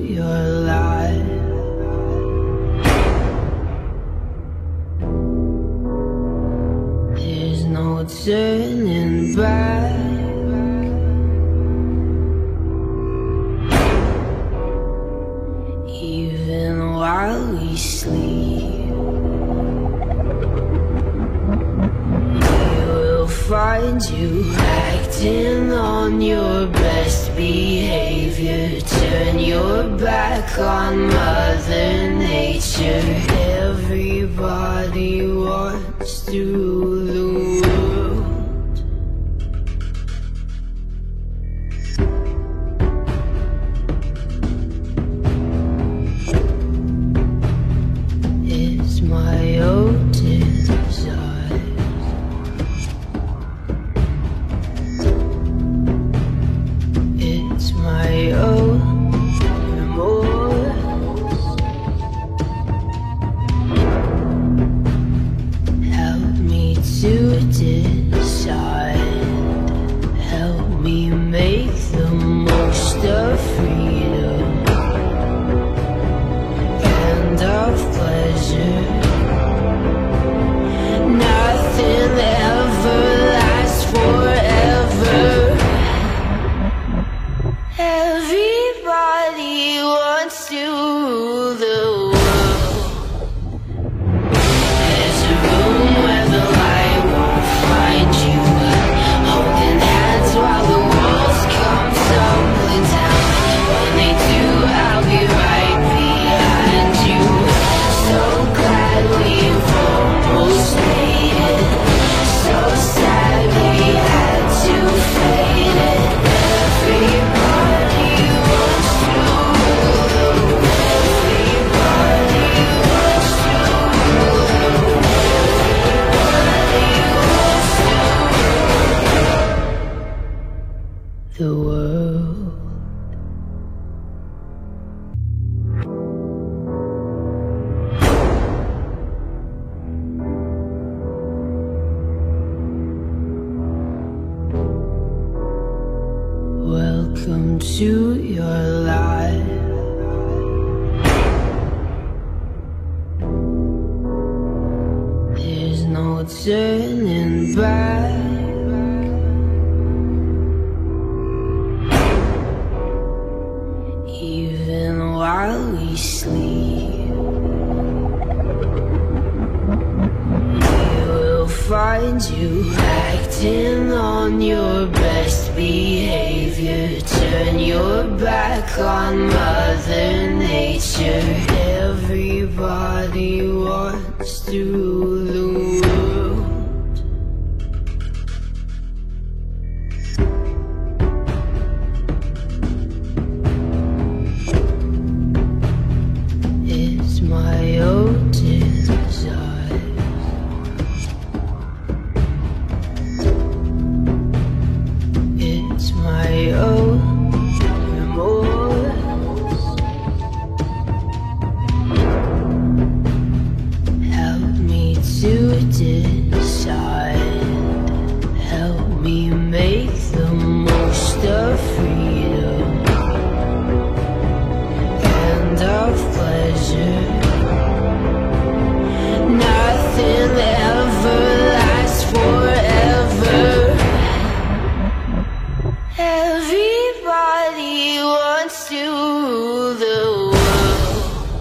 your life. There's no turning back. Even while we sleep, we will find you acting on your best behavior. Turn your back on Mother Nature. Everybody wants to rule the world. It's my own desire. It's my own remorse. Help me to decide. Help me make the most of freedom and of pleasure. Nothing ever lasts forever. Everybody wants to rule the world. There's a room where the light won't find you, holding hands while the walls come tumbling down. When they do, I'll be right behind you. So glad we've almost made it. So sad we had to fade it. Everybody wants to rule the world. Everybody wants to rule the world. Everybody wants to rule the world. Welcome to your life. There's no turning back. Even while we sleep, we will find you acting on your best behavior. Turn your back on Mother Nature. Everybody wants to rule the world. It's my own desire. It's my own remorse. Help me to decide. Help me make the most of freedom and of pleasure. Nothing ever lasts forever. Everybody wants to rule the world.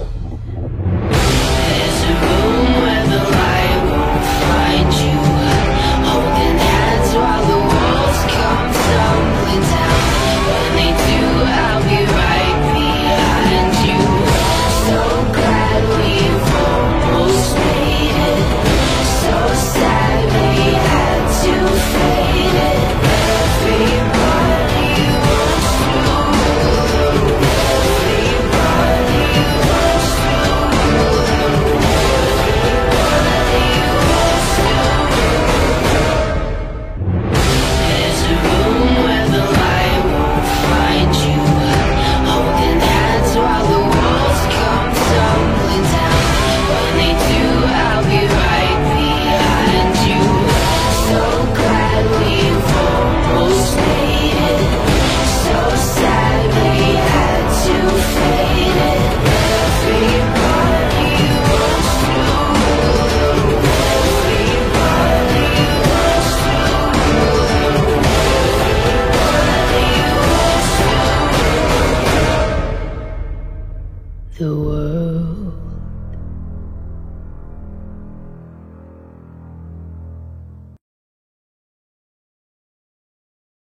There's a room where the light won't find you, holding hands while the walls come tumbling down. When they do, I'll be right behind you. So glad the world.